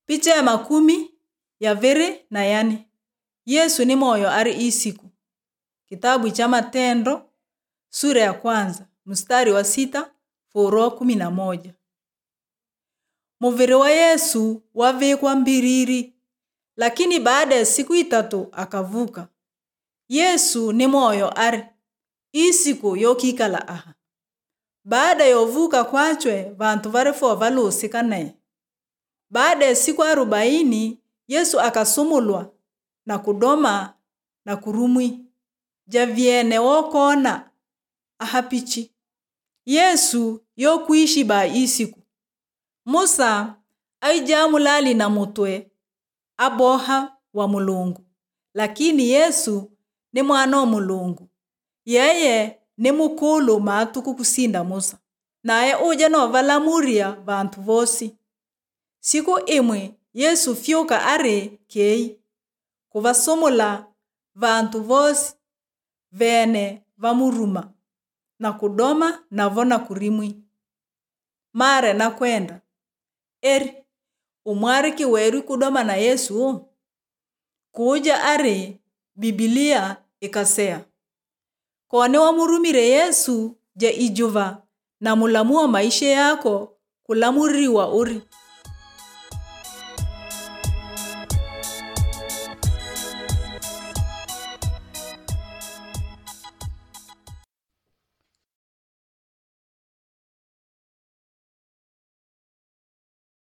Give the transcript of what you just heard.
Picha ya 28. Yesu ni moyo ari isiku. Kitabu cha Matendo sura ya 1 mstari wa 6 furo 11. Muviri wa Yesu wavikwa mbiriri, lakini baada ya siku 3 akavuka. Yesu ni moyo ari isiku yokikala aha. Baada yovuka kwachwe vantu varefo valusika naye. Baada ya siku 40 Yesu akasumulwa na kudoma na kurumwi javiene wokona ahapichi. Yesu yokuishi ba isiku. Musa aijamulali na mutwe aboha wa Mulungu, lakini Yesu ni mwana wa Mulungu. Yeye ni mukulu matuku kusinda Musa, naye uja no valamuria vantu vosi. Siku imwe Yesu fyuka are kei kuvasumula vantu vosi vene vamuruma na kudoma na vona kurimwi. Mare na kwenda eri umwari kiweru kudoma na Yesu kuja are Biblia ikasea kone wamurumire Yesu ja ijuva na mulamu wa maisha yako kulamuriwa uri.